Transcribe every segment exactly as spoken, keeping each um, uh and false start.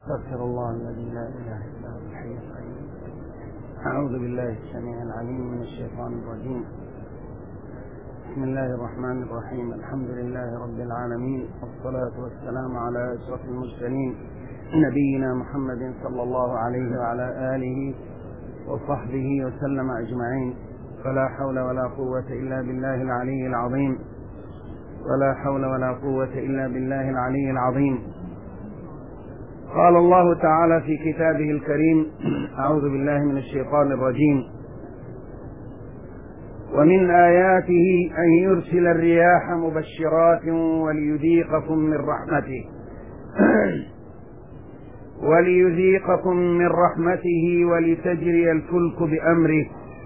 استغفر الله الذي لا اله الا هو الحي القيوم. اعوذ بالله السميع العليم من الشيطان الرجيم. بسم الله الرحمن الرحيم. الحمد لله رب العالمين، والصلاة والسلام على أشرف المرسلين نبينا محمد صلى الله عليه وعلى آله وصحبه وسلم أجمعين. فلا حول ولا قوة إلا بالله العلي العظيم ولا حول ولا قوة إلا بالله العلي العظيم. قال الله تعالى في كتابه الكريم: أعوذ بالله من الشيطان الرجيم: ومن آياته أن يرسل الرياح مبشرات وليذيقكم من رحمته وليذيقكم من رحمته ولتجري الفلك بأمره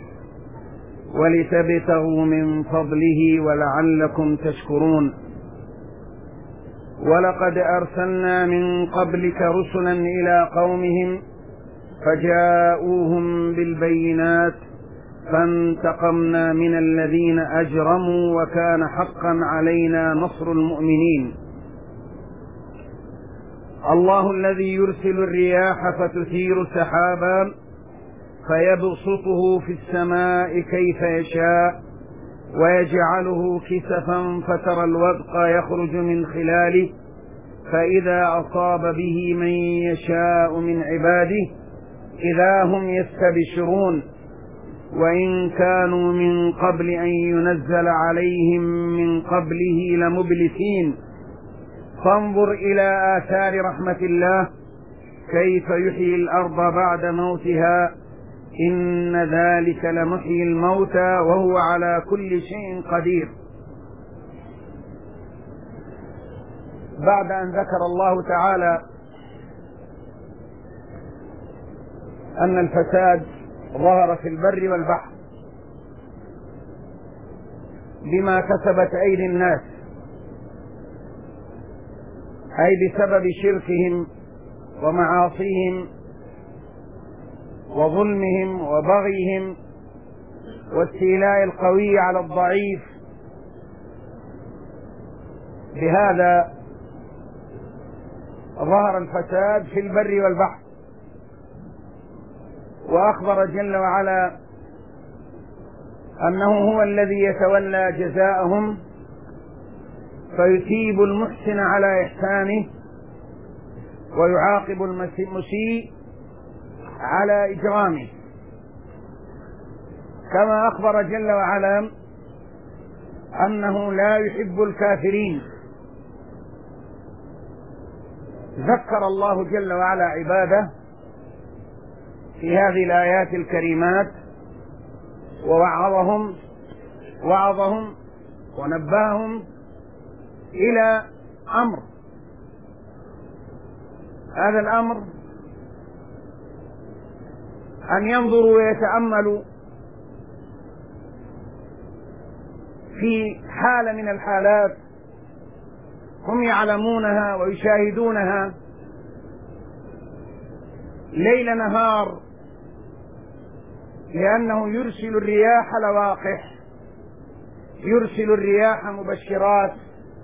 ولتبتغوا من فضله ولعلكم تشكرون. ولقد أرسلنا من قبلك رسلا إلى قومهم فجاءوهم بالبينات فانتقمنا من الذين أجرموا وكان حقا علينا نصر المؤمنين. الله الذي يرسل الرياح فتثير سحابا فيبسطه في السماء كيف يشاء ويجعله كسفا فترى الودق يخرج من خلاله فإذا أصاب به من يشاء من عباده إذا هم يستبشرون. وإن كانوا من قبل أن ينزل عليهم من قبله لمبلسين. فانظر إلى آثار رحمة الله كيف يحيي الأرض بعد موتها إن ذلك لمحيي الموتى وهو على كل شيء قدير. بعد أن ذكر الله تعالى أن الفساد ظهر في البر والبحر بما كسبت أيدي الناس، أي بسبب شركهم ومعاصيهم وظلمهم وبغيهم واستيلاء القوي على الضعيف، بهذا ظهر الفساد في البر والبحر. وأخبر جل وعلا أنه هو الذي يتولى جزاءهم فيثيب المحسن على إحسانه ويعاقب المسيء على إجرامه. كما أخبر جل وعلا أنه لا يحب الكافرين. ذكر الله جل وعلا عباده في هذه الآيات الكريمات ووعظهم وعظهم ونبههم إلى أمر. هذا الأمر أن ينظروا ويتأملوا في حالة من الحالات هم يعلمونها ويشاهدونها ليل نهار، لأنه يرسل الرياح لواقح، يرسل الرياح مبشرات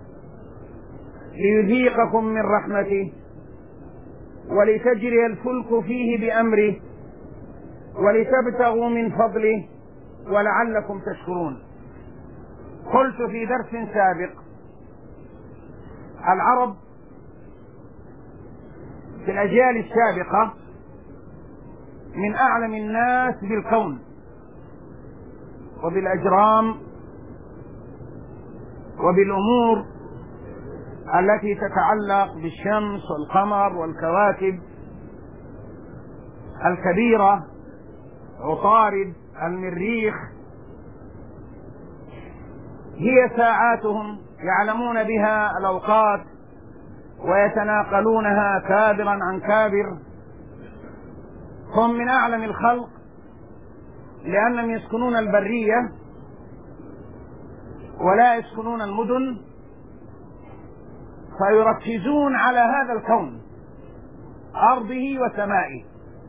ليذيقكم من رحمته ولتجري الفلك فيه بأمره ولتبتغوا من فضله ولعلكم تشكرون. قلت في درس سابق: العرب في الأجيال السابقة من أعلم الناس بالكون وبالأجرام وبالأمور التي تتعلق بالشمس والقمر والكواكب الكبيرة، عطارد، المريخ. هي ساعاتهم يعلمون بها الأوقات ويتناقلونها كابرا عن كابر. هم من أعلم الخلق لأنهم يسكنون البرية ولا يسكنون المدن، فيركزون على هذا الكون أرضه وسمائه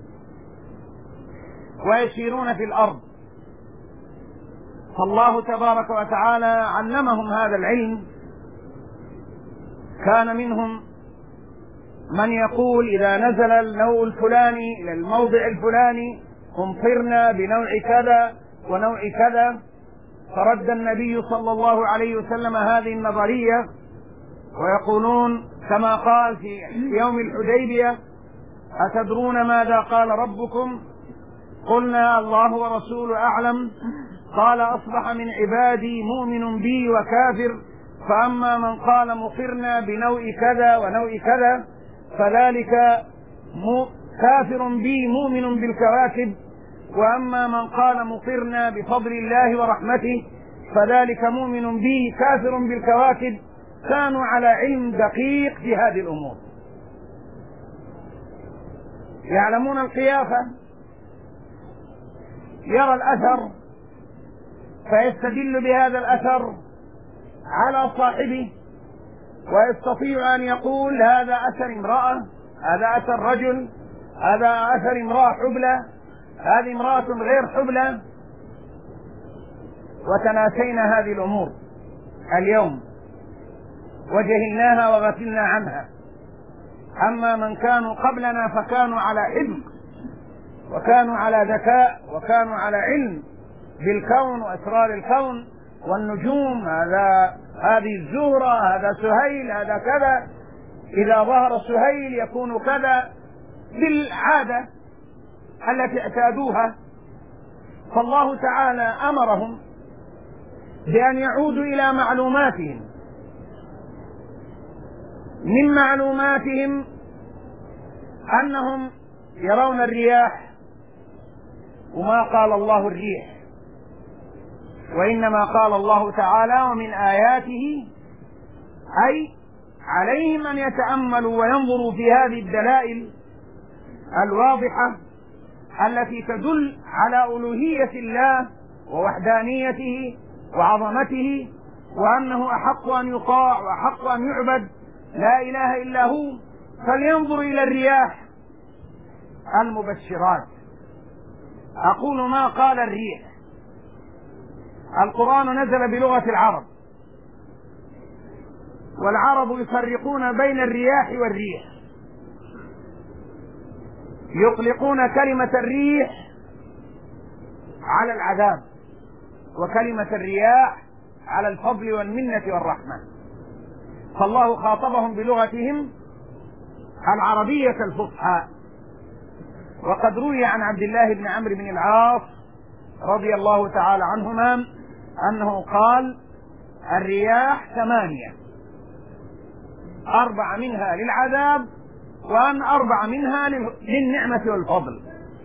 ويسيرون في الأرض. فالله تبارك وتعالى علمهم هذا العلم. كان منهم من يقول إذا نزل النوء الفلاني إلى الموضع الفلاني أمطرنا بنوع كذا ونوع كذا. فرد النبي صلى الله عليه وسلم هذه النظرية، ويقولون كما قال في يوم الحديبية: أتدرون ماذا قال ربكم؟ قلنا الله ورسوله أعلم. قال: أصبح من عبادي مؤمن بي وكافر، فأما من قال مطرنا بنوع كذا ونوع كذا فذلك كافر بي مؤمن بالكواكب، وأما من قال مطرنا بفضل الله ورحمته فذلك مؤمن بي كافر بالكواكب. كانوا على علم دقيق في هذه الأمور، يعلمون القيافة، يرى الأثر فيستدل بهذا الأثر على صاحبه، ويستطيع أن يقول هذا أثر امرأة، هذا أثر رجل، هذا أثر امرأة حبلى، هذه امرأة غير حبلى. وتناسينا هذه الأمور اليوم وجهلناها وغفلنا عنها. أما من كانوا قبلنا فكانوا على علم، وكانوا على ذكاء، وكانوا على علم بالكون وأسرار الكون والنجوم. هذا هذه الزهرة، هذا سهيل، هذا كذا، إذا ظهر سهيل يكون كذا، بالعادة التي اعتادوها. فالله تعالى أمرهم بأن يعودوا إلى معلوماتهم. من معلوماتهم أنهم يرون الرياح، وما قال الله الريح، وإنما قال الله تعالى: ومن آياته، أي عليهم أن يتأملوا وينظروا في هذه الدلائل الواضحة التي تدل على ألوهية الله ووحدانيته وعظمته، وأنه أحق أن يطاع وأحق أن يعبد، لا إله إلا هو. فلينظر إلى الرياح المبشرات. أقول ما قال الريح. القرآن نزل بلغة العرب، والعرب يفرقون بين الرياح والريح. يطلقون كلمة الريح على العذاب، وكلمة الرياح على الفضل والمنة والرحمة. فالله خاطبهم بلغتهم العربية الفصحى. وقد روي عن عبد الله بن عمرو بن العاص رضي الله تعالى عنهما أنه قال: الرياح ثمانية، أربع منها للعذاب، وأن أربع منها للنعمة والفضل.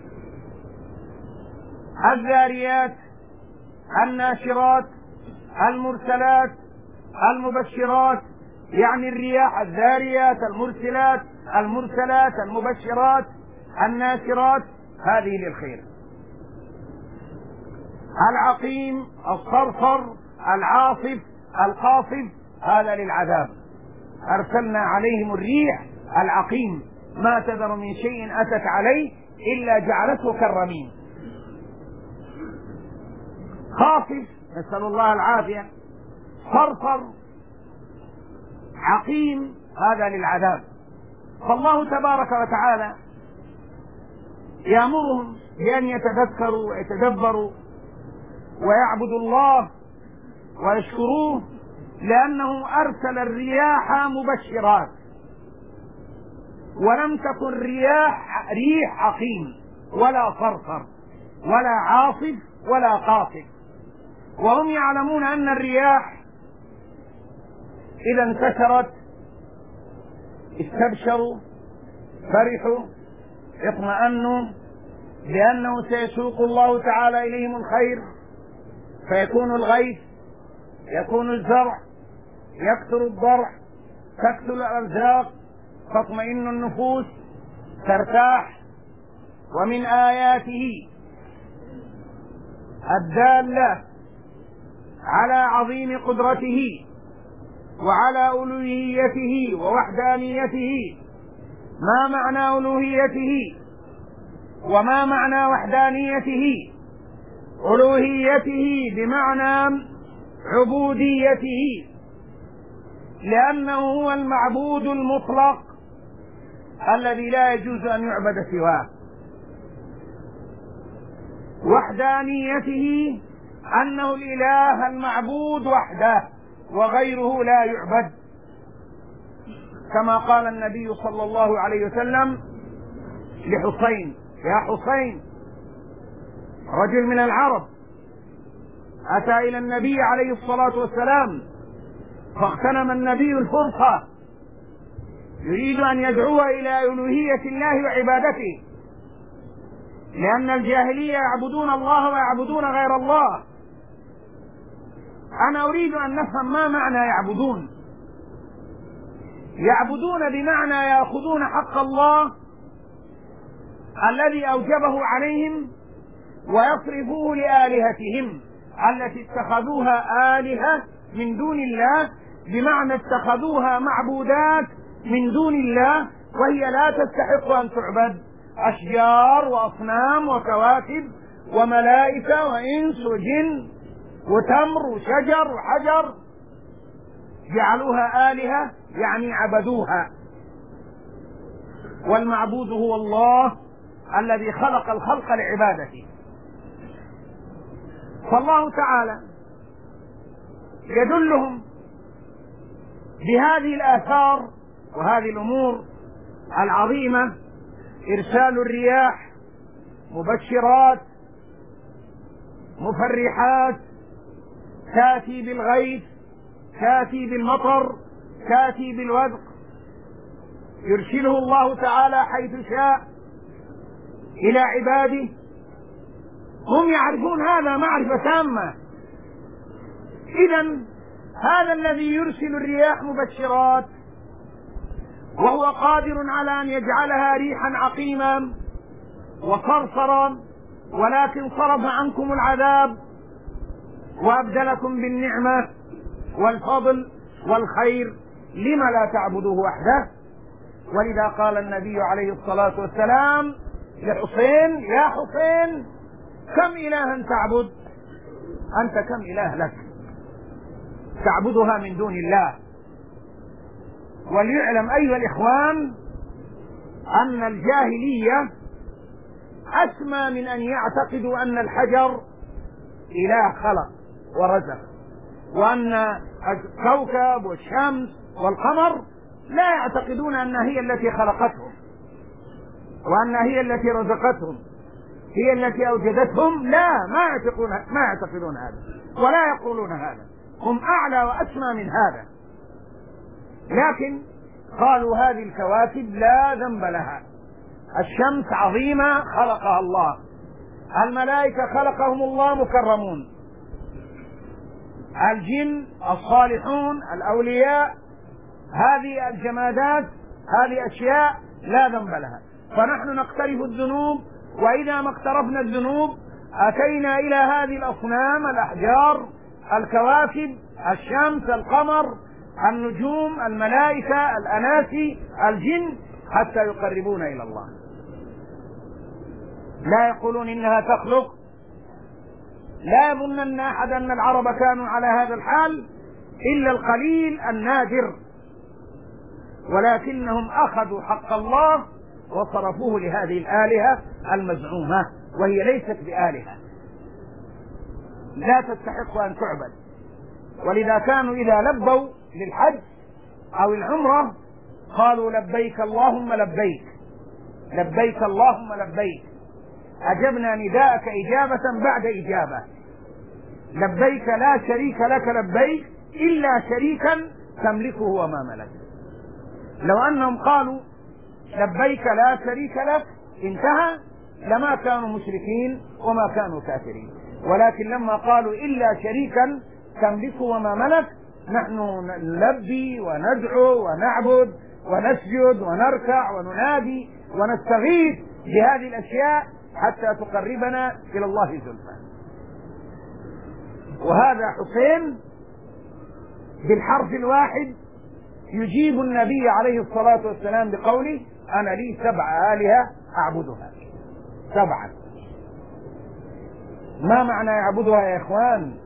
الذاريات، الناشرات، المرسلات، المبشرات. يعني الرياح الذاريات، المرسلات، المرسلات، المبشرات، الناشرات، هذه للخير. العقيم، الصرصر، العاصف، القاصف، هذا للعذاب. أرسلنا عليهم الريح العقيم، ما تذر من شيء أتت عليه إلا جعلته كالرميم. خاصف، نسأل الله العافية. صرصر، عقيم، هذا للعذاب. فالله تبارك وتعالى يأمرهم بأن يتذكروا ويتدبروا ويعبدوا الله ويشكروه، لأنه أرسل الرياح مبشرات، ولم تكن رياح ريح عقيم ولا صرصر ولا عاصف ولا قاصف. وهم يعلمون أن الرياح إذا انتشرت استبشروا، فرحوا، اطمأنوا بأنه سيسوق الله تعالى إليهم الخير، فيكون الغيث، يكون الزرع، يكثر الضرع، تكثر الأرزاق، تطمئن النفوس، ترتاح. ومن آياته الدالة على عظيم قدرته وعلى ألوهيته ووحدانيته. ما معنى ألوهيته وما معنى وحدانيته؟ ألوهيته بمعنى عبوديته، لأنه هو المعبود المطلق الذي لا يجوز أن يعبد سواه. وحدانيته أنه الإله المعبود وحده وغيره لا يعبد، كما قال النبي صلى الله عليه وسلم لحسين: يا حسين، رجل من العرب أتى إلى النبي عليه الصلاة والسلام فاغتنم النبي الفرصة يريد أن يدعو إلى ألوهية الله وعبادته، لأن الجاهلية يعبدون الله ويعبدون غير الله. أنا أريد أن نفهم ما معنى يعبدون. يعبدون بمعنى يأخذون حق الله الذي أوجبه عليهم ويصرفوه لآلهتهم التي اتخذوها آلهة من دون الله، بمعنى اتخذوها معبودات من دون الله وهي لا تستحق أن تعبد، أشجار وأصنام وكواكب وملائكة وإنس وجن وتمر وشجر وحجر، جعلوها آلهة يعني عبدوها. والمعبود هو الله الذي خلق الخلق لعبادته. فالله تعالى يدلهم بهذه الآثار وهذه الأمور العظيمة: إرسال الرياح مبشرات مفرحات، تأتي بالغيث، تأتي بالمطر، تأتي بالوذق، يرسله الله تعالى حيث شاء إلى عباده. هم يعرفون هذا معرفة تامة. إذن هذا الذي يرسل الرياح مبشرات وهو قادر على أن يجعلها ريحا عقيما وصرصرا، ولكن صرف عنكم العذاب وأبدلكم بالنعمة والفضل والخير، لم لا تعبدوه وحده؟ ولذا قال النبي عليه الصلاة والسلام لحسين: يا حسين، كم إلها تعبد؟ أنت كم إله لك تعبدها من دون الله؟ وليعلم أيها الإخوان أن الجاهلية أسمى من أن يعتقدوا أن الحجر إله خلق ورزق، وأن الكوكب والشمس والقمر لا يعتقدون أنها هي التي خلقتهم وأنها هي التي رزقتهم، هي التي أوجدتهم. لا، ما يعتقدون ما يعتقدون هذا ولا يقولون هذا، هم أعلى وأسمى من هذا. لكن قالوا هذه الكواكب لا ذنب لها، الشمس عظيمة خلقها الله، الملائكة خلقهم الله مكرمون، الجن الصالحون الأولياء، هذه الجمادات هذه أشياء لا ذنب لها. فنحن نقترف الذنوب، وإذا ما اقترفنا الذنوب أتينا إلى هذه الأصنام، الأحجار، الكواكب، الشمس، القمر، النجوم، الملائكة، الأناسي، الجن، حتى يقربونا إلى الله. لا يقولون إنها تخلق. لا يظنن أحد أن العرب كانوا على هذا الحال إلا القليل النادر، ولكنهم أخذوا حق الله وصرفوه لهذه الآلهة المزعومة، وهي ليست بآلهة، لا تستحق أن تعبد. ولذا كانوا إذا لبوا للحج أو العمرة قالوا: لبيك اللهم لبيك، لبيك اللهم لبيك، أجبنا نداءك إجابة بعد إجابة، لبيك لا شريك لك لبيك إلا شريكا تملكه وما ملك. لو أنهم قالوا لبيك لا شريك لك انتهى، لما كانوا مشركين وما كانوا كافرين. ولكن لما قالوا إلا شريكا تملكه وما ملك، نحن نلبي وندعو ونعبد ونسجد ونركع وننادي ونستغيث بهذه الأشياء حتى تقربنا إلى الله زلفى. وهذا حسين بالحرف الواحد يجيب النبي عليه الصلاة والسلام بقوله: أنا لي سبع آلهة أعبدها. سبعا. ما معنى يعبدها يا إخوان؟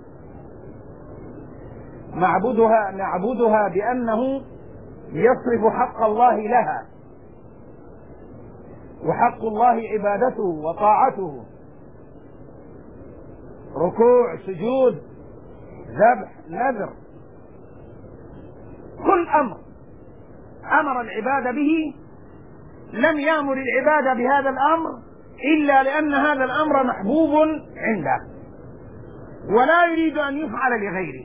معبودها نعبدها بأنه يصرف حق الله لها وحق الله عبادته وطاعته، ركوع، سجود، ذبح، نذر، كل أمر أمر العباد به لم يأمر العباد بهذا الأمر إلا لأن هذا الأمر محبوب عنده ولا يريد أن يفعل لغيره.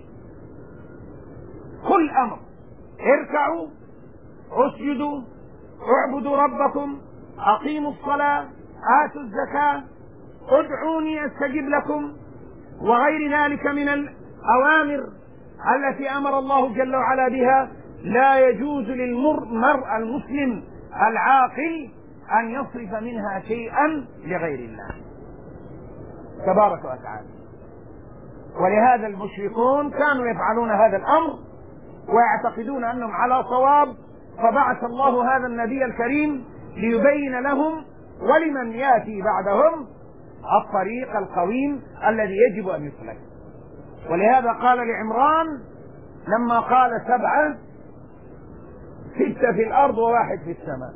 كل أمر: اركعوا، اسجدوا، اعبدوا ربكم، أقيموا الصلاة، آتوا الزكاة، ادعوني أستجب لكم، وغير ذلك من الأوامر التي أمر الله جل وعلا بها، لا يجوز للمرء المسلم العاقل أن يصرف منها شيئا لغير الله تبارك وتعالى. ولهذا المشركون كانوا يفعلون هذا الأمر ويعتقدون أنهم على صواب، فبعث الله هذا النبي الكريم ليبين لهم ولمن يأتي بعدهم الطريق القويم الذي يجب أن يسلك. ولهذا قال لعمران لما قال سبعة: ستة في الأرض وواحد في السماء.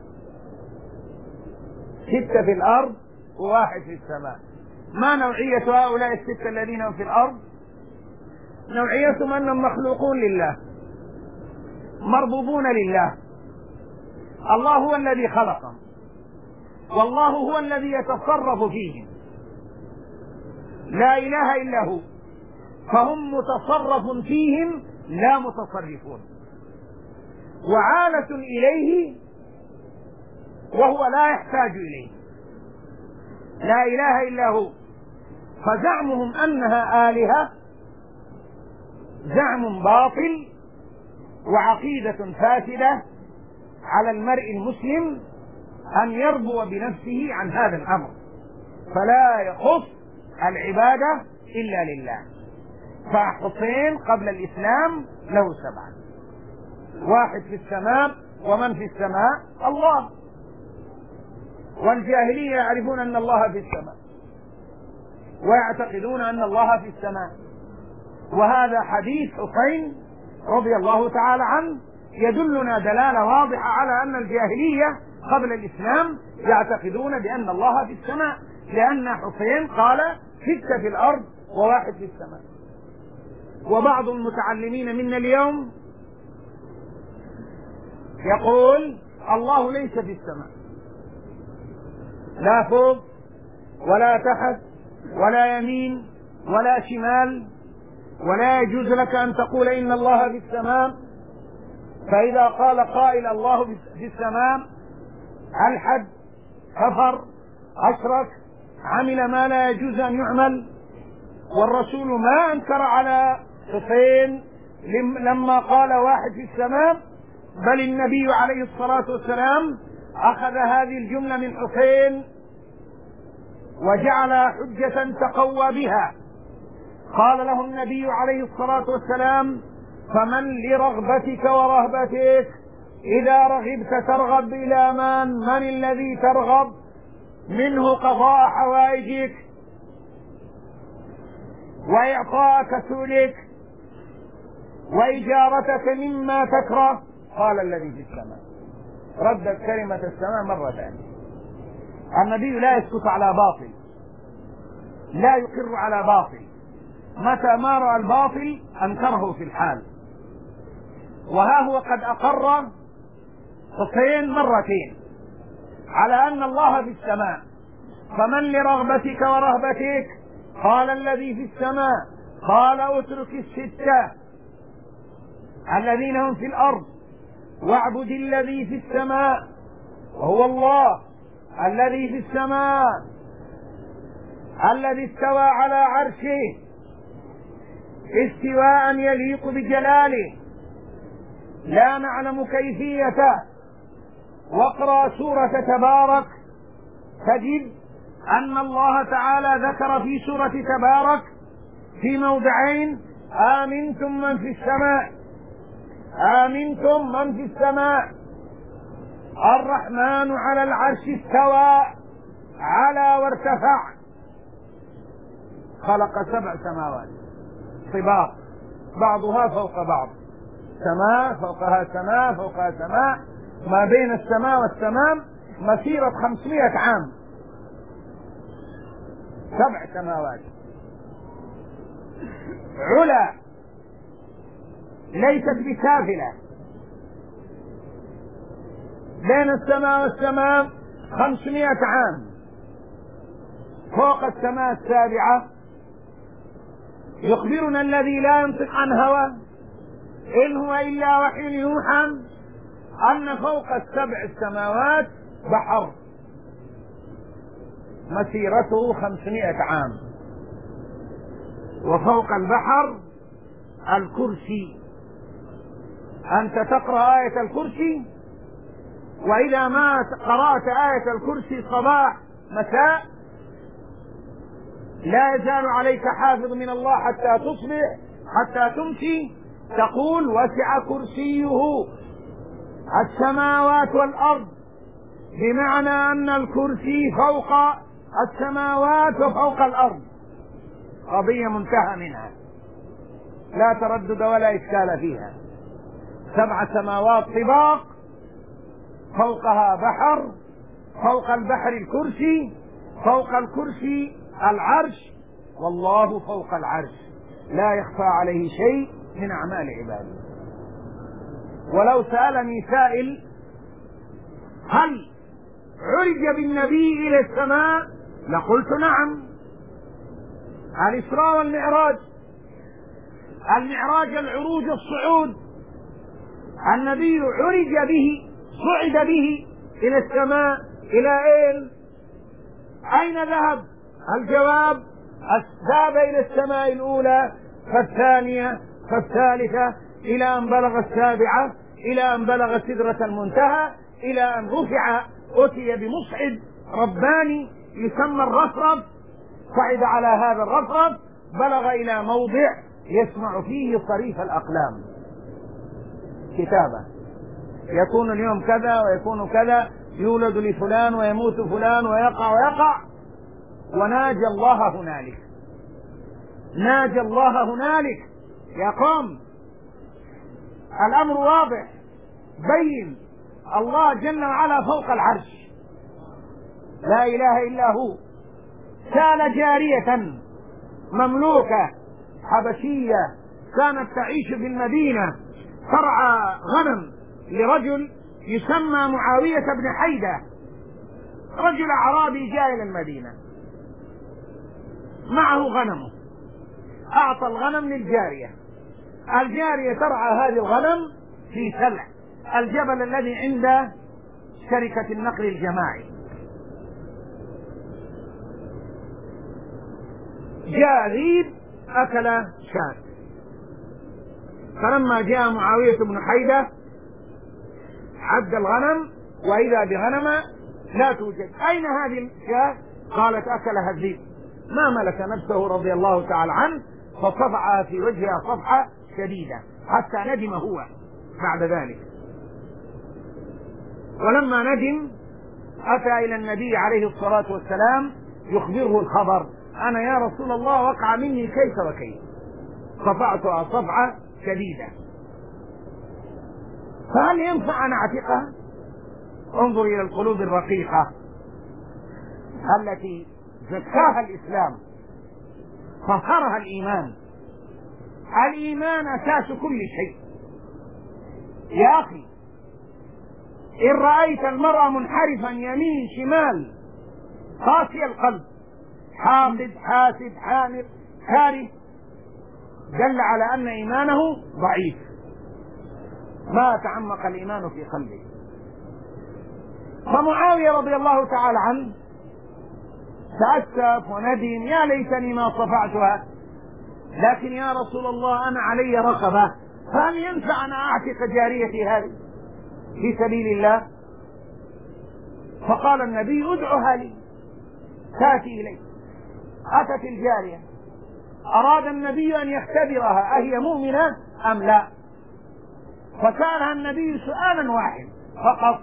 ستة في الأرض وواحد في السماء. ما نوعية هؤلاء الستة الذين هم في الأرض؟ نوعيتهم أنهم مخلوقون لله، مربوبون لله. الله هو الذي خلقهم، والله هو الذي يتصرف فيهم، لا إله إلا هو، فهم متصرف فيهم لا متصرفون، وعالة إليه وهو لا يحتاج إليه، لا إله إلا هو. فزعمهم أنها آلهة زعم باطل وعقيدة فاسدة على المرء المسلم أن يربو بنفسه عن هذا الأمر، فلا يخص العبادة إلا لله. فحسين قبل الإسلام له سبعة: واحد في السماء، ومن في السماء؟ الله. والجاهلية يعرفون أن الله في السماء ويعتقدون أن الله في السماء. وهذا حديث حسين رضي الله تعالى عنه يدلنا دلالة واضحة على أن الجاهلية قبل الإسلام يعتقدون بأن الله في السماء، لأن حسين قال: ستة في الأرض وواحد في السماء. وبعض المتعلمين منا اليوم يقول: الله ليس في السماء، لا فوق ولا تحت ولا يمين ولا شمال، ولا يجوز لك أن تقول إن الله في السماء. فإذا قال قائل الله في السماء ألحد، كفر، أشرك، عمل ما لا يجوز أن يعمل. والرسول ما أنكر على حسين لما قال واحد في السماء، بل النبي عليه الصلاة والسلام أخذ هذه الجملة من حسين وجعل حجة تقوى بها. قال له النبي عليه الصلاة والسلام: فمن لرغبتك ورهبتك، إذا رغبت ترغب إلى من؟ من الذي ترغب منه قضاء حوائجك وإعطاءك سؤلك وإجارتك مما تكره؟ قال: الذي في السماء. ردت كلمة السماء مرة ثانية. النبي لا يسكت على باطل، لا يقر على باطل، متى ما رأى الباطل أنكره في الحال. وها هو قد أقر حسين مرتين على أن الله في السماء. فمن لرغبتك ورهبتك؟ قال: الذي في السماء. قال: اترك الستة الذين هم في الأرض واعبد الذي في السماء، وهو الله الذي في السماء الذي استوى على عرشه استواء يليق بجلاله لا نعلم كيفيته. واقرأ سورة تبارك تجد أن الله تعالى ذكر في سورة تبارك في موضعين: آمنتم من في السماء، آمنتم من في السماء، الرحمن على العرش استوى، على وارتفع، خلق سبع سماوات طباق بعضها فوق بعض، سماء فوقها سماء فوقها سماء، ما بين السماء والسماء مسيرة خمسمائة عام، سبع سماوات علا ليست بسافلة، بين السماء والسماء خمسمائة عام، فوق السماء السابعة يخبرنا الذي لا ينطق عن هوى إن هو إلا وحي يوحى أن فوق السبع السماوات بحر مسيرته خمسمائة عام، وفوق البحر الكرسي. أنت تقرأ آية الكرسي، وإذا ما قرأت آية الكرسي صباح مساء لا يزال عليك حافظ من الله حتى تصبح حتى تمسي، تقول وسع كرسيه السماوات والأرض، بمعنى أن الكرسي فوق السماوات وفوق الأرض، قضية منتهى منها، لا تردد ولا إشكال فيها. سبع سماوات طباق، فوقها بحر، فوق البحر الكرسي، فوق الكرسي العرش، والله فوق العرش لا يخفى عليه شيء من أعمال عباده. ولو سألني سائل هل عرج بالنبي إلى السماء لقلت نعم. الإسراء والمعراج، المعراج العروج الصعود، النبي عرج به، صعد به إلى السماء، إلى أين؟ أين ذهب؟ الجواب ذهب إلى السماء الأولى فالثانية فالثالثة إلى أن بلغ السابعة، إلى أن بلغ سدرة المنتهى، إلى أن رفع أتي بمصعد رباني يسمى الرفرف، صعد على هذا الرفرف بلغ إلى موضع يسمع فيه صريف الأقلام، كتابة يكون اليوم كذا ويكون كذا، يولد لفلان ويموت فلان ويقع ويقع، وناجى الله هنالك، ناجى الله هنالك. يا قوم الأمر واضح بين، الله جل وعلا فوق العرش لا إله إلا هو. كان جارية مملوكة حبشية كانت تعيش في المدينة ترعى غنم لرجل يسمى معاوية بن حيدة، رجل أعرابي جاء إلى المدينة معه غنمه، أعطى الغنم للجارية، الجارية ترعى هذه الغنم في سلع الجبل الذي عند شركة النقل الجماعي. جاء ذيب أكل شاة، فلما جاء معاوية بن حيدة عد الغنم وإذا بغنمة لا توجد، أين هذه الشاة؟ قالت أكلها الذيب. ما ملك نفسه رضي الله تعالى عنه، فصفع في وجهها صفحة شديدة حتى ندم هو بعد ذلك. ولما ندم أتى إلى النبي عليه الصلاة والسلام يخبره الخبر، أنا يا رسول الله وقع مني كيف وكيف، صفعتها صفعة شديدة، فهل ينفع أن أعتقها؟ انظر إلى القلوب الرقيقة التي زكاها الإسلام، طهرها الإيمان. الإيمان أساس كل شيء. يا أخي إن رأيت المرأة منحرفا يمين شمال قاسي القلب حاقد حاسد حامل كاره، دل على أن إيمانه ضعيف، ما تعمق الإيمان في قلبه. فمعاوية رضي الله تعالى عنه تأسف وندم، يا ليتني ما صفعتها، لكن يا رسول الله أنا علي رقبة، فهل ينفع أن أعتق جاريتي هذه في سبيل الله؟ فقال النبي ادعها لي تأتي إلي. أتت الجارية، أراد النبي أن يختبرها أهي مؤمنة أم لا، فسألها النبي سؤالا واحد فقط،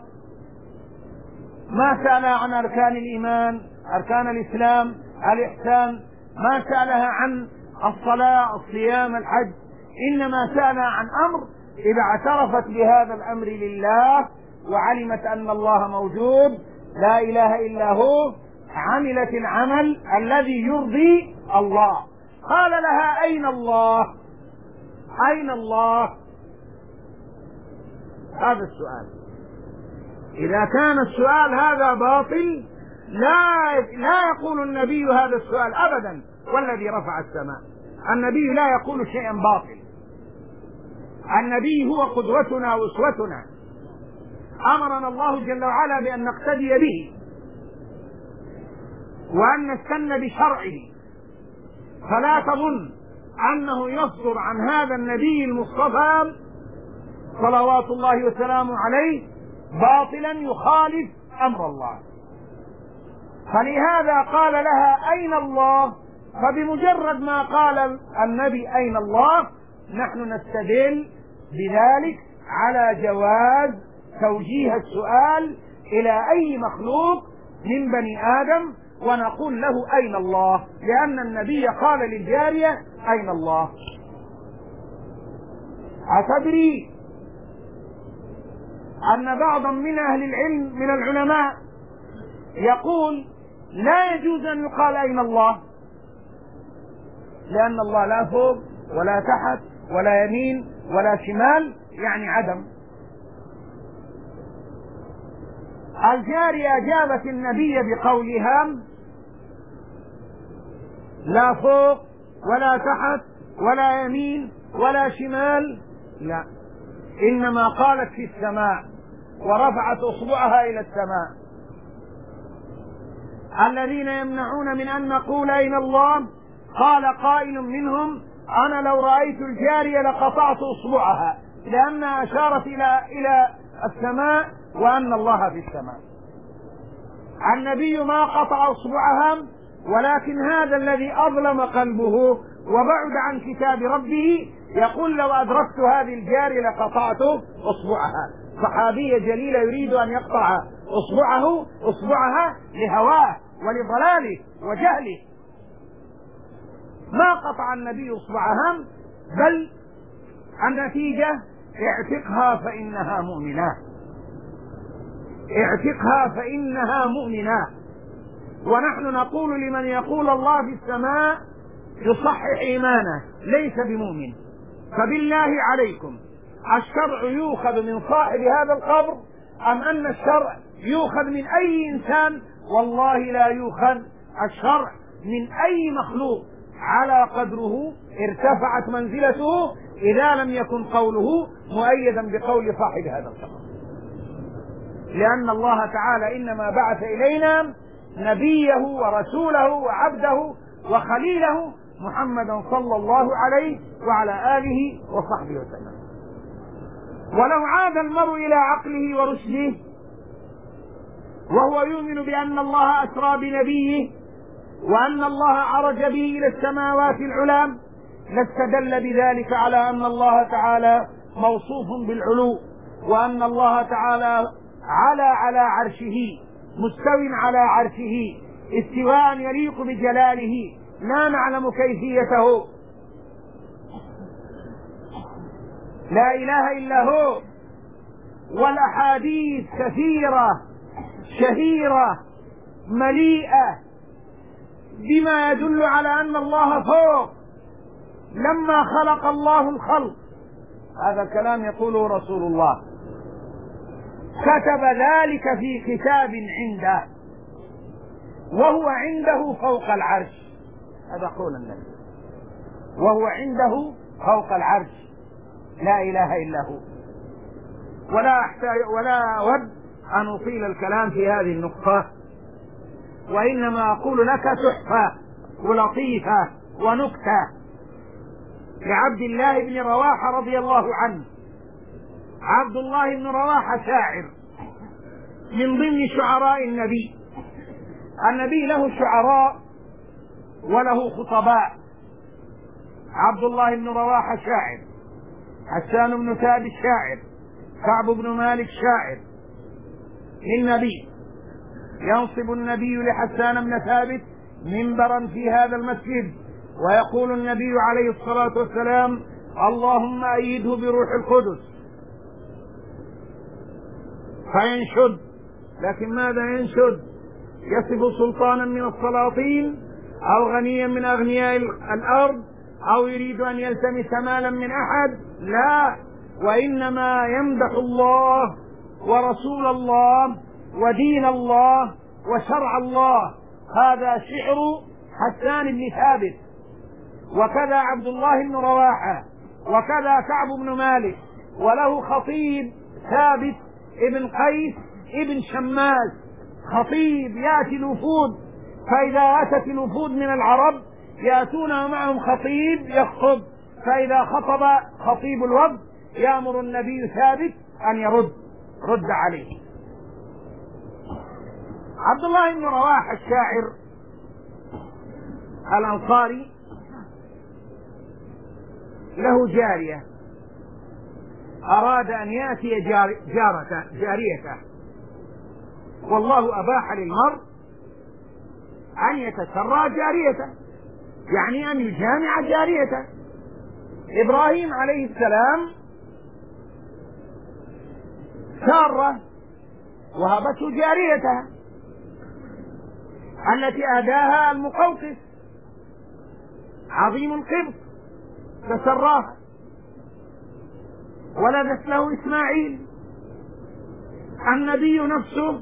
ما سألها عن أركان الإيمان، أركان الإسلام، الإحسان، ما سألها عن الصلاة، الصيام، الحج، إنما سألها عن أمر إذا اعترفت بهذا الأمر لله وعلمت أن الله موجود لا إله إلا هو عملت العمل الذي يرضي الله. قال لها أين الله؟ أين الله؟ هذا السؤال. إذا كان السؤال هذا باطل لا لا يقول النبي هذا السؤال أبدا، والذي رفع السماء. النبي لا يقول شيئا باطل. النبي هو قدوتنا وأسوتنا، أمرنا الله جل وعلا بأن نقتدي به وأن نستنى بشرعه، فلا تظن أنه يصدر عن هذا النبي المصطفى صلوات الله وسلامه عليه باطلا يخالف أمر الله. فلهذا قال لها أين الله؟ فبمجرد ما قال النبي أين الله نحن نستدل بذلك على جواز توجيه السؤال إلى أي مخلوق من بني آدم ونقول له أين الله، لأن النبي قال للجارية أين الله. أتدري أن بعضا من أهل العلم من العلماء يقول لا يجوز أن يقال أين الله، لأن الله لا فوق ولا تحت ولا يمين ولا شمال، يعني عدم. الجارية أجابت النبي بقولها لا فوق ولا تحت ولا يمين ولا شمال، لا، إنما قالت في السماء ورفعت أصبعها إلى السماء. الذين يمنعون من أن نقول أين الله قال قائل منهم أنا لو رأيت الجارية لقطعت أصبعها، لأنها أشارت إلى إلى السماء وأن الله في السماء. النبي ما قطع أصبعها، ولكن هذا الذي أظلم قلبه وبعد عن كتاب ربه يقول لو أدركت هذه الجارية لقطعت أصبعها. صحابية جليلة يريد أن يقطع أصبعه أصبعها لهواه ولضلاله وجهله، ما قطع النبي أصبعها، بل النتيجة اعتقها فإنها مؤمنة، اعتقها فإنها مؤمنة. ونحن نقول لمن يقول الله في السماء يصحح إيمانه ليس بمؤمن. فبالله عليكم الشرع يؤخذ من صاحب هذا القبر أم أن الشرع يؤخذ من أي إنسان؟ والله لا يؤخذ الشرع من أي مخلوق، على قدره ارتفعت منزلته إذا لم يكن قوله مؤيدا بقول صاحب هذا القبر، لأن الله تعالى إنما بعث إلينا نبيه ورسوله وعبده وخليله محمدا صلى الله عليه وعلى آله وصحبه وسلم. ولو عاد المرء إلى عقله ورشده وهو يؤمن بأن الله أسرى بنبيه وأن الله عرج به إلى السماوات العلى لاستدل بذلك على أن الله تعالى موصوف بالعلو، وأن الله تعالى على على عرشه مستو على عرشه استواء يليق بجلاله لا نعلم كيفيته. لا إله إلا هو. والأحاديث كثيرة شهيرة مليئة بما يدل على أن الله فوق. لما خلق الله الخلق، هذا الكلام يقوله رسول الله، كتب ذلك في كتاب عنده وهو عنده فوق العرش. هذا قول النبي، وهو عنده فوق العرش، لا إله إلا هو. ولا أحتاج ولا أود أن أطيل الكلام في هذه النقطة، وإنما أقول لك تحفة ولطيفة ونكتة لعبد الله بن رواحة رضي الله عنه. عبد الله بن رواحة شاعر من ضمن شعراء النبي. النبي له شعراء وله خطباء. عبد الله بن رواحة شاعر، حسان بن ثابت شاعر، كعب بن مالك شاعر للنبي. ينصب النبي لحسان بن ثابت منبرا في هذا المسجد ويقول النبي عليه الصلاة والسلام اللهم أيده بروح القدس، فينشد لكن ماذا ينشد؟ يصف سلطانا من السلاطين أو غنيا من أغنياء الأرض أو يريد أن يلتمس مالا من أحد، لا، وإنما يمدح الله ورسول الله ودين الله وشرع الله. هذا شعر حسان بن ثابت، وكذا عبد الله بن رواحة، وكذا كعب بن مالك، وله خطيب ثابت ابن قيس ابن شماس، خطيب يأتي الوفود، فإذا أتت الوفود من العرب يأتون معهم خطيب يخطب، فإذا خطب خطيب الوفد يأمر النبي ثابت أن يرد رد عليه. عبد الله بن رواحة الشاعر الأنصاري له جارية، أراد أن يأتي جار جارته جاريته، والله أباح للمرء أن يتسرى جاريته، يعني أن يجامع جاريته. إبراهيم عليه السلام سارة وهبته جاريتها التي أهداها المقوقس عظيم القبط، فسراها، ولدت له إسماعيل. النبي نفسه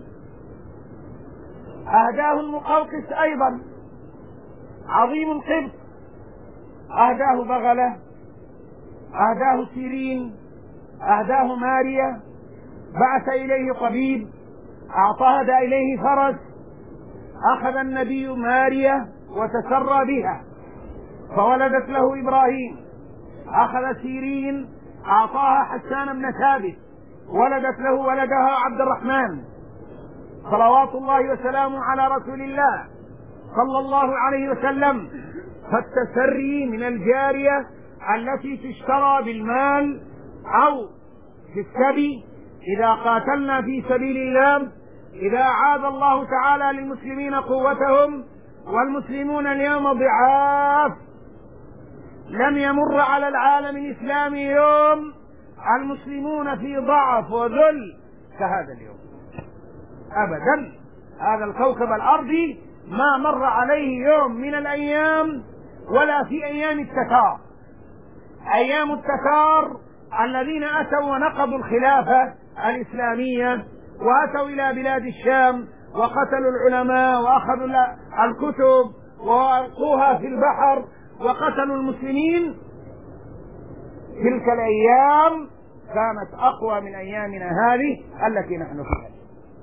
أهداه المقوقس أيضا عظيم القبط، أهداه بغلة، أهداه سيرين، أهداه ماريا، بعث إليه طبيب، أعطاه إليه فرس، أخذ النبي ماريا وتسرى بها فولدت له إبراهيم، أخذ سيرين أعطاها حسان بن ثابت ولدت له ولدها عبد الرحمن، صلوات الله وسلامه على رسول الله صلى الله عليه وسلم. فالتسري من الجارية التي تشترى بالمال أو في السبي إذا قاتلنا في سبيل الله، إذا عاد الله تعالى للمسلمين قوتهم، والمسلمون اليوم ضعاف، لم يمر على العالم الإسلامي يوم المسلمون في ضعف وذل كهذا اليوم أبدا. هذا الكوكب الأرضي ما مر عليه يوم من الأيام ولا في أيام التتار، أيام التتار الذين أتوا ونقضوا الخلافة الإسلامية وأتوا إلى بلاد الشام وقتلوا العلماء وأخذوا الكتب وألقوها في البحر وقتلوا المسلمين. تلك الأيام كانت أقوى من أيامنا هذه التي نحن فيها.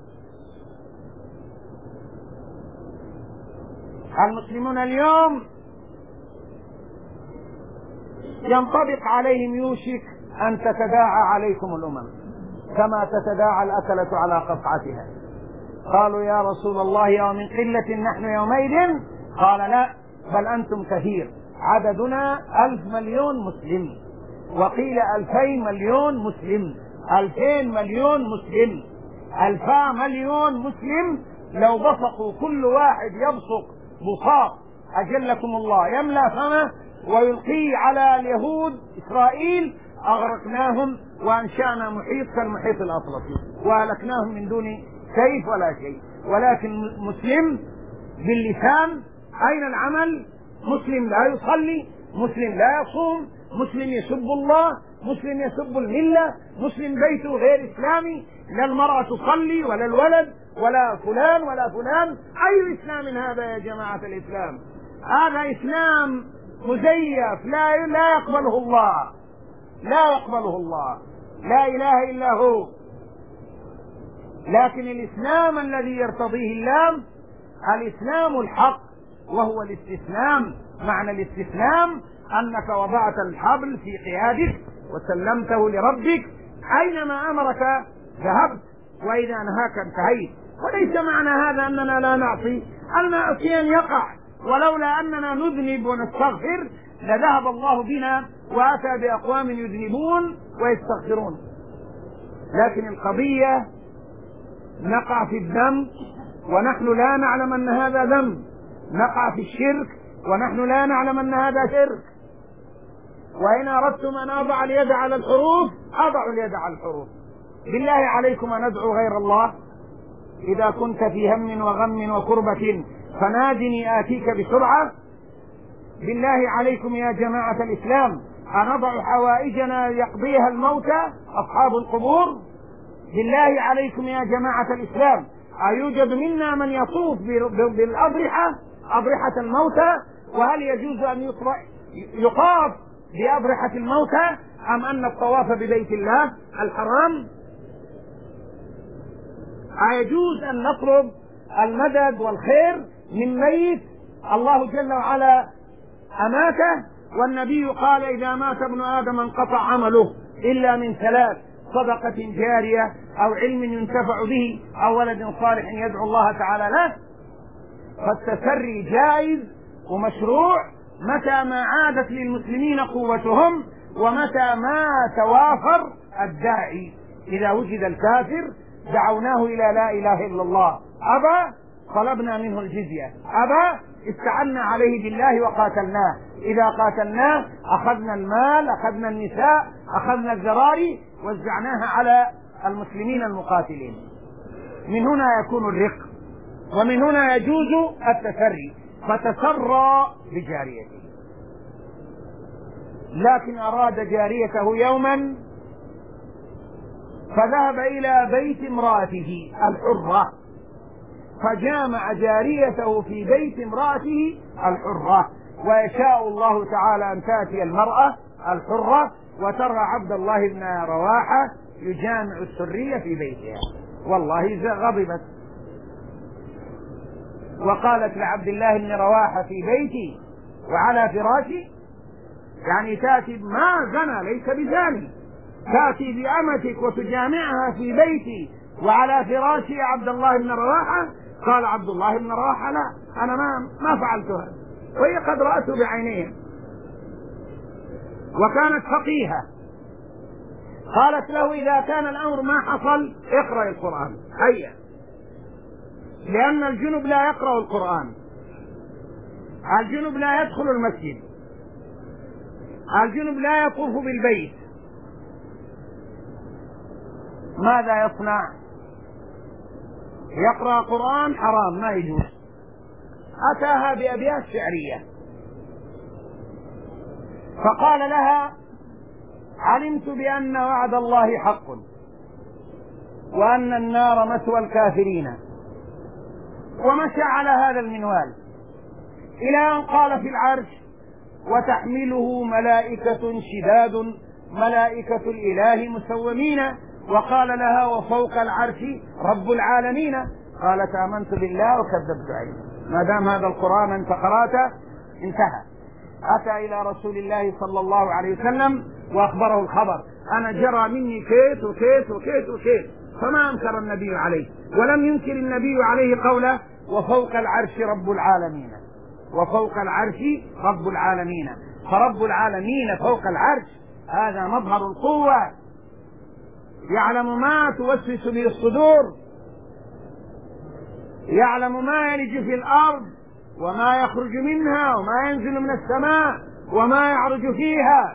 المسلمون اليوم ينطبق عليهم يوشك أن تتداعى عليكم الأمم كما تتداعى الأكلة على قطعتها. قالوا يا رسول الله ومن قلة نحن يومئذ؟ قال لا، بل أنتم كثير، عددنا ألف مليون مسلم، وقيل ألفين مليون مسلم، ألفين مليون مسلم، ألفا مليون مسلم. لو بصقوا كل واحد يبصق بصاق أجلكم الله يملأ فمه ويلقيه على اليهود إسرائيل أغرقناهم وأنشأنا محيط كالمحيط الأطلسي وأهلكناهم من دون سيف ولا شيء. ولكن مسلم باللسان، أين العمل؟ مسلم لا يصلي، مسلم لا يصوم، مسلم يسب الله، مسلم يسب الملة، مسلم بيته غير إسلامي، لا المرأة تصلي ولا الولد ولا فلان ولا فلان. أي إسلام هذا يا جماعة الإسلام؟ هذا إسلام مزيف لا لا يقبله الله، لا يقبله الله، لا إله إلا هو. لكن الإسلام الذي يرتضيه الله الإسلام الحق، وهو الاستسلام. معنى الاستسلام أنك وضعت الحبل في قيادك وسلمته لربك، أينما أمرك ذهبت وإذا نهاك انتهيت. وليس معنى هذا أننا لا نعصي، المعصية يقع، ولولا أننا نذنب ونستغفر لذهب الله بنا وأتى بأقوام يذنبون ويستغفرون. لكن القضية نقع في الذنب ونحن لا نعلم أن هذا ذنب، نقع في الشرك ونحن لا نعلم أن هذا شرك. وإن أردتم أن أضع اليد على الحروف أضع اليد على الحروف. بالله عليكم أن ندعو غير الله؟ إذا كنت في هم وغم وكربة فنادني آتيك بسرعة. بالله عليكم يا جماعة الإسلام، أنضع حوائجنا يقضيها الموتى أصحاب القبور؟ بالله عليكم يا جماعة الإسلام، أيوجد منا من يطوف بالأضرحة، أضرحة الموتى؟ وهل يجوز أن يطاف بأضرحة الموتى أم أن الطواف ببيت الله الحرام؟ أيجوز أن نطلب المدد والخير من ميت الله جل وعلا أماته؟ والنبي قال إذا مات ابن آدم انقطع عمله إلا من ثلاث: صدقة جارية، أو علم ينتفع به، أو ولد صالح يدعو الله تعالى له. فالتسري جائز ومشروع متى ما عادت للمسلمين قوتهم ومتى ما توافر الداعي. إذا وجد الكافر دعوناه إلى لا إله إلا الله، أبى طلبنا منه الجزية، أبى استعنا عليه بالله وقاتلناه. إذا قاتلناه أخذنا المال، أخذنا النساء، أخذنا الذراري، وزعناها على المسلمين المقاتلين. من هنا يكون الرق، ومن هنا يجوز التسري. فتسرى بجاريته، لكن أراد جاريته يوما فذهب إلى بيت امرأته الحرة، فجامع جاريته في بيت امرأته الحرة. ويشاء الله تعالى أن تأتي المرأة الحرة وترى عبد الله بن رواحة يجامع السرية في بيتها، والله غضبت وقالت لعبد الله بن رواحة في بيتي وعلى فراشي، يعني تأتي ما زنى ليس بزاني، تأتي بأمتك وتجامعها في بيتي وعلى فراشي يا عبد الله بن رواحة؟ قال عبد الله بن رواحة لا، أنا ما ما فعلت هذا، وهي قد رأته بعينيها وكانت فقيهة. قالت له إذا كان الأمر ما حصل اقرأ القرآن، هيا، لأن الجنب لا يقرأ القرآن، الجنب لا يدخل المسجد، الجنب لا يطوف بالبيت، ماذا يصنع؟ يقرأ قرآن حرام ما يجوز. أتاها بأبيات شعرية فقال لها علمت بأن وعد الله حق وأن النار مثوى الكافرين، ومشى على هذا المنوال إلى أن قال في العرش وتحمله ملائكة شداد ملائكة الإله مسومين، وقال لها وفوق العرش رب العالمين. قالت آمنت بالله وكذبت عليه، ما دام هذا القرآن انت قرأته انتهى. أتى إلى رسول الله صلى الله عليه وسلم وأخبره الخبر، أنا جرى مني كيت وكيت وكيت وكيت، فما أنكر النبي عليه، ولم ينكر النبي عليه قوله وفوق العرش رب العالمين، وفوق العرش رب العالمين، فرب العالمين فوق العرش هذا مظهر القوة، يعلم ما توسوس به الصدور، يعلم ما يلج في الأرض وما يخرج منها وما ينزل من السماء وما يعرج فيها،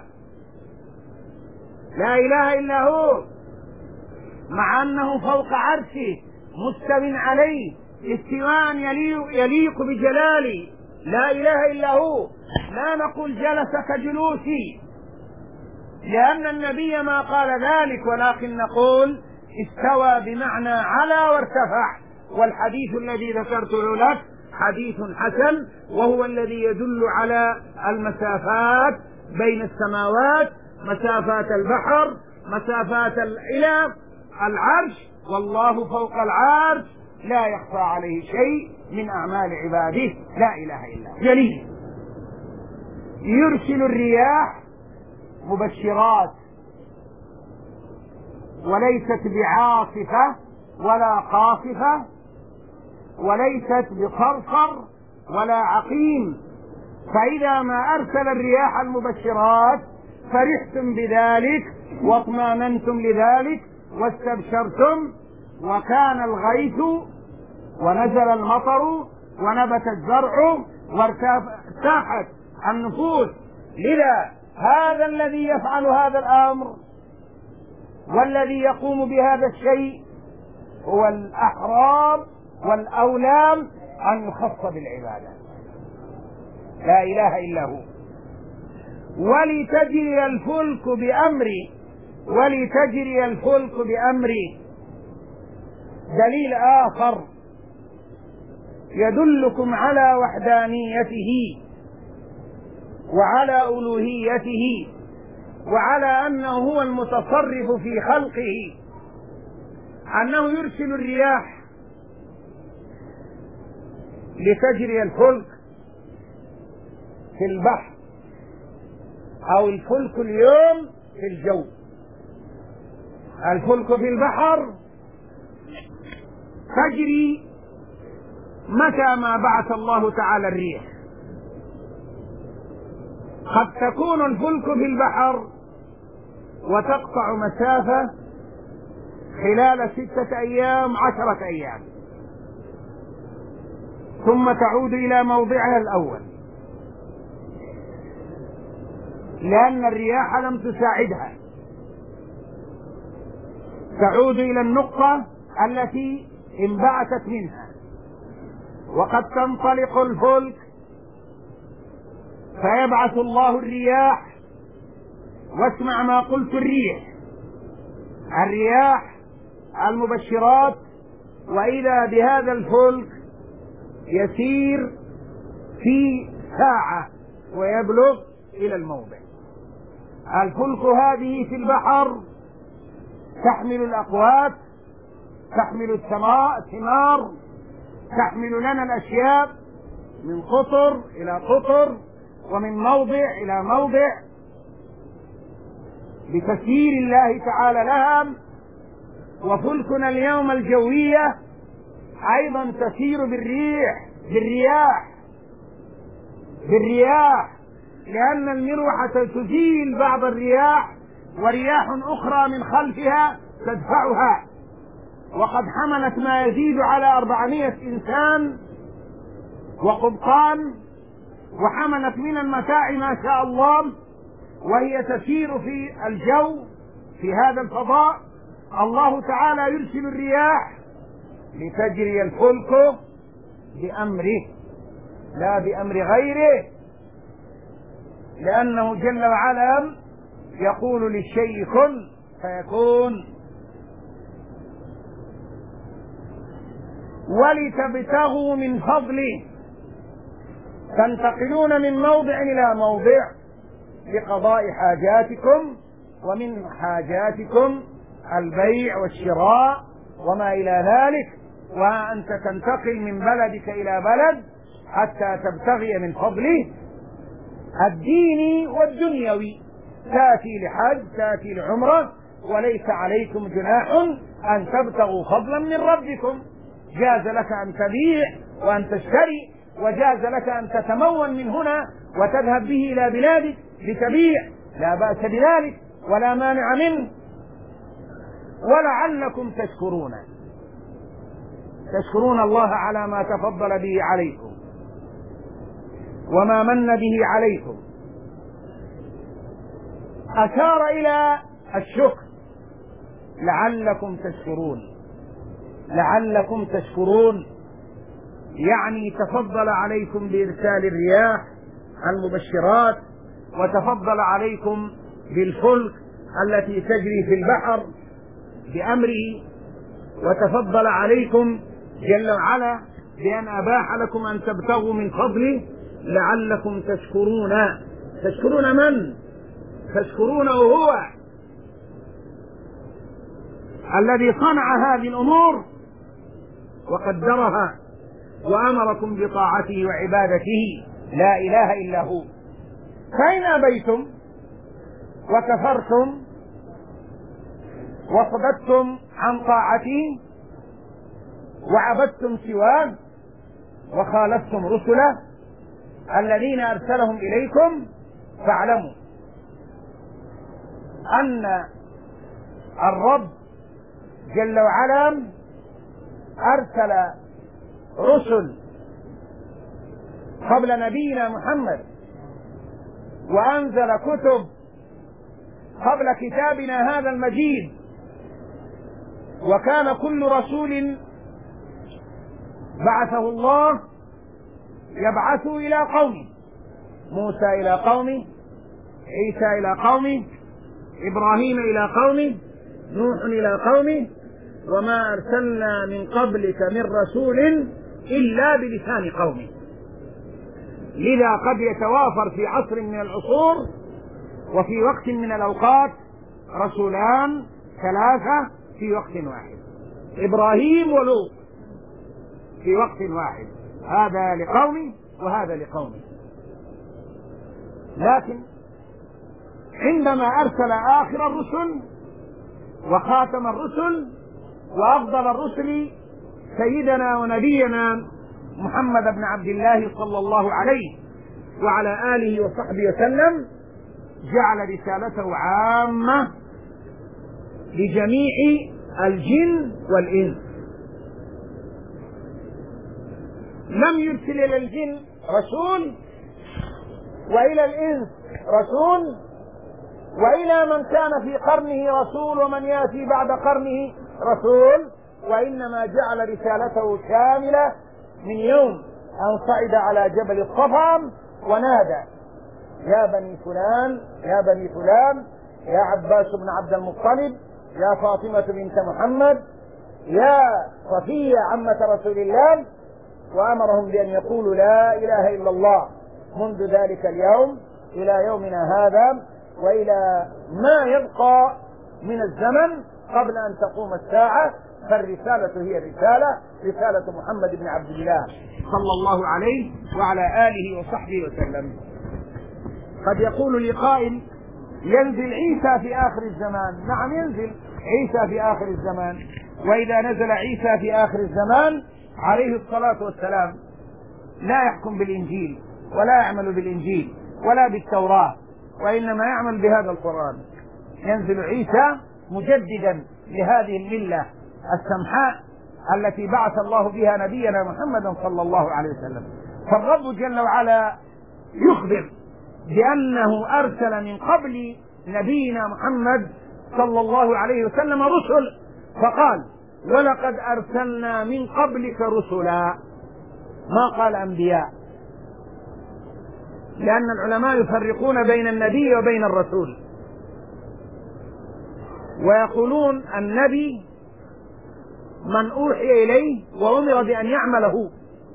لا إله إلا هو، مع أنه فوق عرشه مستو عليه استواء يليق بجلاله، لا إله إلا هو. لا نقول جلس كجلوسي لأن النبي ما قال ذلك، ولكن نقول استوى بمعنى على وارتفع. والحديث الذي ذكرته لك حديث حسن، وهو الذي يدل على المسافات بين السماوات، مسافات البحر، مسافات إلى العرش، والله فوق العرش لا يخفى عليه شيء من أعمال عباده، لا إله إلا هو. جليل يرسل الرياح مبشرات وليست بعاصفة ولا قاصفة وليست بصرصر ولا عقيم، فإذا ما أرسل الرياح المبشرات فرحتم بذلك واطمأننتم لذلك واستبشرتم، وكان الغيث ونزل المطر ونبت الزرع وارتاحت النفوس. لذا هذا الذي يفعل هذا الأمر والذي يقوم بهذا الشيء هو الأحرام والأولام أن يخص بالعبادة، لا إله إلا هو. ولتجري الفلك بأمري، ولتجري الفلك بأمري دليل آخر يدلكم على وحدانيته وعلى ألوهيته وعلى أنه هو المتصرف في خلقه، أنه يرسل الرياح لتجري الفلك في البحر، أو الفلك اليوم في الجو. الفلك في البحر تجري متى ما بعث الله تعالى الريح. قد تكون الفلك في البحر وتقطع مسافة خلال ستة أيام عشرة أيام، ثم تعود إلى موضعها الأول، لأن الرياح لم تساعدها، تعود إلى النقطة التي انبعثت منها. وقد تنطلق الفلك فيبعث الله الرياح، واسمع ما قلت، الريح الرياح المبشرات، وإذا بهذا الفلك يسير في ساعة ويبلغ إلى الموضع. الفلك هذه في البحر تحمل الأقوات، تحمل الثمار، تحمل لنا الأشياء من قطر إلى قطر ومن موضع إلى موضع بتسيير الله تعالى لها. وفلكنا اليوم الجوية أيضا تسير بالريح بالرياح بالرياح لأن المروحة تزيل بعض الرياح ورياح أخرى من خلفها تدفعها. وقد حملت ما يزيد على أربعمائة إنسان وقبطان، وحملت من المتاع ما شاء الله، وهي تسير في الجو في هذا الفضاء. الله تعالى يرسل الرياح لتجري الفلك بأمره لا بأمر غيره، لأنه جل وعلا يقول للشيء كن فيكون. ولتبتغوا من فضله، تنتقلون من موضع إلى موضع لقضاء حاجاتكم، ومن حاجاتكم البيع والشراء وما إلى ذلك، وأنت تنتقل من بلدك إلى بلد حتى تبتغي من فضله الديني والدنيوي. تأتي لحج، تأتي لعمرة، وليس عليكم جناح أن تبتغوا فضلا من ربكم. جاز لك أن تبيع وأن تشتري، وجاز لك أن تتمول من هنا وتذهب به إلى بلادك لتبيع، لا بأس بذلك ولا مانع منه. ولعلكم تشكرون، تشكرون الله على ما تفضل به عليكم وما من به عليكم. أشار إلى الشكر، لعلكم تشكرون، لعلكم تشكرون يعني تفضل عليكم بإرسال الرياح المبشرات، وتفضل عليكم بالفلك التي تجري في البحر بأمره، وتفضل عليكم جل وعلا بأن أباح لكم أن تبتغوا من فضله لعلكم تشكرون. تشكرون من؟ تشكرونه هو الذي صنع هذه الأمور وقدرها وأمركم بطاعته وعبادته، لا إله إلا هو. فإن أبيتم وكفرتم وصددتم عن طاعته وعبدتم سواه وخالفتم رسله الذين أرسلهم إليكم، فاعلموا أن الرب جل وعلا أرسل رسل قبل نبينا محمد، وأنزل كتب قبل كتابنا هذا المجيد، وكان كل رسول بعثه الله يبعث إلى قومه، موسى إلى قومه، عيسى إلى قومه، إبراهيم إلى قومه، نوح إلى قومه، وما أرسلنا من قبلك من رسول إلا بلسان قومه. لذا قد يتوافر في عصر من العصور وفي وقت من الأوقات رسولان ثلاثة في وقت واحد، إبراهيم ولوط في وقت واحد، هذا لقومه وهذا لقومه. لكن عندما أرسل آخر الرسل وخاتم الرسل وأفضل الرسل سيدنا ونبينا محمد بن عبد الله صلى الله عليه وعلى آله وصحبه وسلم، جعل رسالته عامة لجميع الجن والإنس. لم يرسل إلى الجن رسول وإلى الإنس رسول وإلى من كان في قرنه رسول ومن يأتي بعد قرنه رسول، وإنما جعل رسالته شاملة من يوم أن صعد على جبل الصفا ونادى: يا بني فلان يا بني فلان، يا عباس بن عبد المطلب، يا فاطمة بنت محمد، يا صفية عمة رسول الله، وأمرهم بأن يقولوا لا إله إلا الله منذ ذلك اليوم إلى يومنا هذا وإلى ما يبقى من الزمن قبل أن تقوم الساعة. فالرسالة هي الرسالة، رسالة محمد بن عبد الله صلى الله عليه وعلى آله وصحبه وسلم. قد يقول لي قائل: ينزل عيسى في آخر الزمان. نعم، ينزل عيسى في آخر الزمان، وإذا نزل عيسى في آخر الزمان عليه الصلاة والسلام لا يحكم بالإنجيل ولا يعمل بالإنجيل ولا بالتوراة، وإنما يعمل بهذا القرآن. ينزل عيسى مجددا لهذه الملة السمحاء التي بعث الله بها نبينا محمدا صلى الله عليه وسلم. فالرب جل وعلا يخبر بأنه أرسل من قبل نبينا محمد صلى الله عليه وسلم رسل، فقال: ولقد أرسلنا من قبلك رسلا، ما قال أنبياء، لأن العلماء يفرقون بين النبي وبين الرسول، ويقولون النبي من أوحي إليه وأمر بأن يعمله،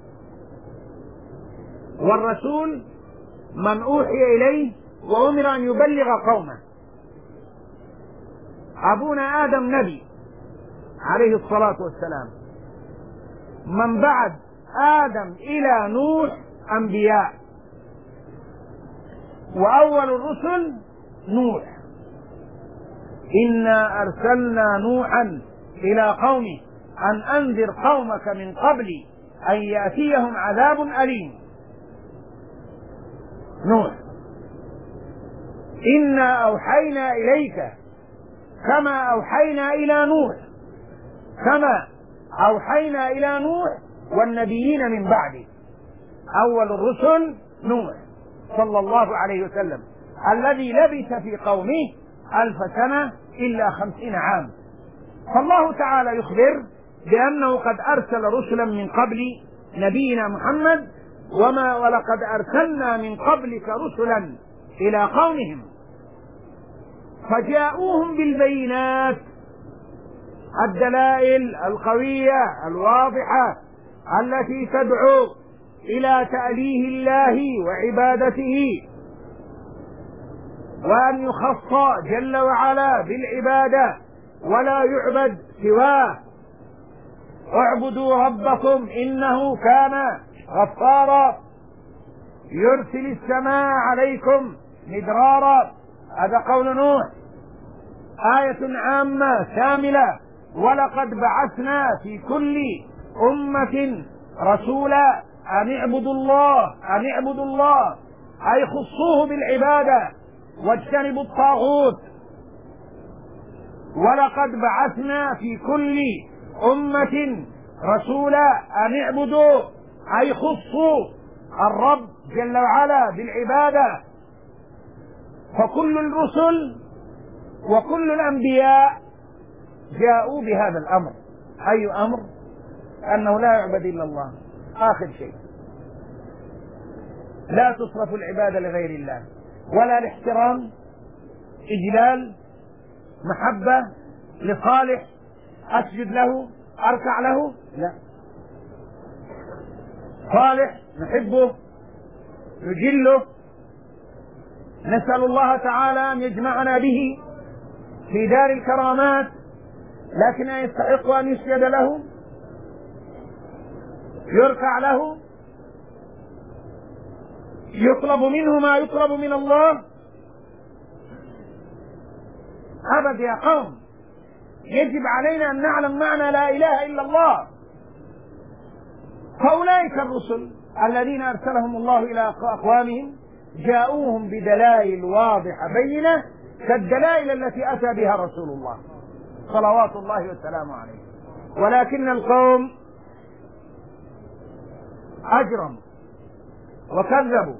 والرسول من أوحي إليه وأمر أن يبلغ قومه. أبونا آدم نبي عليه الصلاة والسلام، من بعد آدم إلى نوح أنبياء، وأول الرسل نوح. إنا أرسلنا نوحا إلى قومه أن أنذر قومك من قبل أن يأتيهم عذاب أليم. نوح: إنا أوحينا إليك كما أوحينا إلى نوح كما أوحينا إلى نوح والنبيين من بعده. أول الرسل نوح صلى الله عليه وسلم، الذي لبث في قومه ألف سنة إلا خمسين عام. فالله تعالى يخبر بأنه قد أرسل رسلا من قبل نبينا محمد، وما ولقد أرسلنا من قبلك رسلا إلى قومهم فجاءوهم بالبينات، الدلائل القوية الواضحة التي تدعو إلى تأليه الله وعبادته، وأن يخص جل وعلا بالعبادة ولا يعبد سواه. اعبدوا ربكم إنه كان غفارا يرسل السماء عليكم مدرارا. هذا قول نوح، آية عامة شاملة. ولقد بعثنا في كل أمة رسولا أن اعبدوا الله أن اعبدوا الله أي خصوه بالعبادة واجتنبوا الطاغوت. ولقد بعثنا في كل أمة رسولا أن اعبدوا أي خصوا الرب جل وعلا بالعبادة. فكل الرسل وكل الأنبياء جاءوا بهذا الأمر. أي أمر؟ أنه لا يعبد إلا الله، آخر شيء. لا تصرف العبادة لغير الله، ولا الاحترام، إجلال، محبة لصالح، أسجد له، أركع له، لا. صالح نحبه نجله، نسأل الله تعالى أن يجمعنا به في دار الكرامات، لكن يستحق أن يسجد له، يركع له، يطلب منه ما يطلب من الله؟ أبد يا قوم. يجب علينا أن نعلم معنى لا إله إلا الله. فأولئك الرسل الذين أرسلهم الله إلى أقوامهم جاءوهم بدلائل واضحة بينة كالدلائل التي أتى بها رسول الله صلوات الله والسلام عليه، ولكن القوم أجرموا وكذبوا.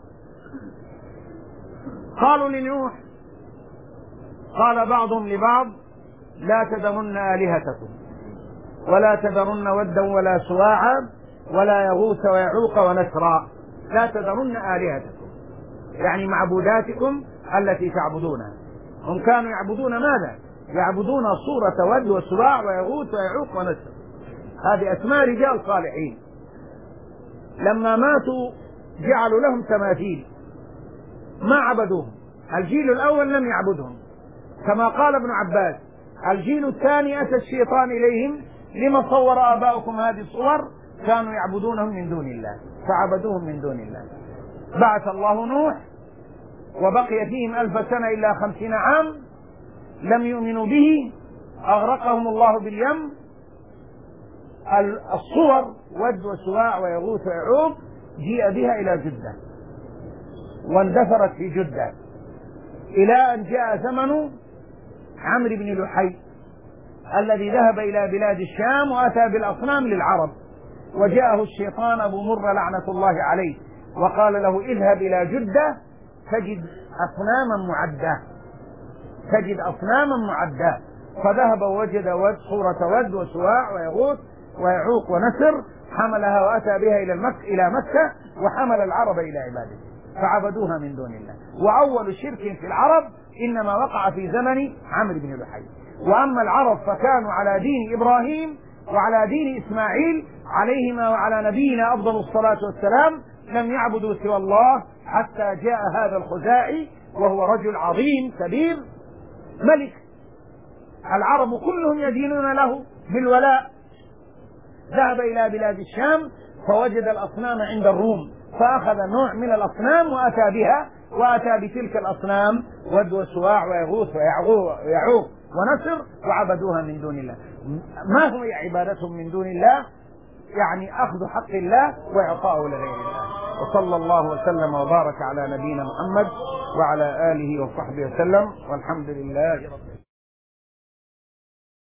قالوا لنوح، قال بعضهم لبعض: لا تذرن آلهتكم ولا تذرن ودا ولا سواعا ولا يغوث ويعوق ونسرا. لا تذرن آلهتكم يعني معبوداتكم التي تعبدونها. هم كانوا يعبدون ماذا؟ يعبدون صورة ود وسواع ويغوث ويعوق ونسر، هذه أسماء رجال صالحين. لما ماتوا جعلوا لهم تماثيل، ما عبدوهم. الجيل الأول لم يعبدهم، كما قال ابن عباس: الجيل الثاني أتى الشيطان إليهم: لما صور آباؤكم هذه الصور؟ كانوا يعبدونهم من دون الله فعبدوهم من دون الله. بعث الله نوح وبقي فيهم ألف سنة إلا خمسين عام، لم يؤمنوا به، أغرقهم الله باليم. الصور ود وسواع ويغوث ويعوق جيء بها إلى جدة واندثرت في جدة، إلى أن جاء زمن عمرو بن لحي الذي ذهب إلى بلاد الشام وأتى بالأصنام للعرب، وجاءه الشيطان أبو مرة لعنة الله عليه وقال له: اذهب إلى جدة تجد أصناما معدة، تجد أصناما معدة. فذهب ووجد ود صورة ود وسواع ويغوث ويعوق ونسر، حملها وأتى بها إلى المك... إلى مكة وحمل العرب إلى عباده فعبدوها من دون الله. وأول شرك في العرب إنما وقع في زمن عمرو بن لحي. وأما العرب فكانوا على دين إبراهيم وعلى دين إسماعيل عليهما وعلى نبينا أفضل الصلاة والسلام، لم يعبدوا سوى الله حتى جاء هذا الخزاعي وهو رجل عظيم كبير ملك. العرب كلهم يدينون له بالولاء. ذهب إلى بلاد الشام فوجد الأصنام عند الروم، فأخذ نوع من الأصنام وأتى بها، وأتى بتلك الأصنام ود وسواع ويغوث ويعوق ونسر وعبدوها من دون الله. ما هي عبادتهم من دون الله؟ يعني أخذ حق الله وإعطاؤه لغير الله. وصلى الله وسلم وبارك على نبينا محمد وعلى آله وصحبه وسلم، والحمد لله رب العالمين.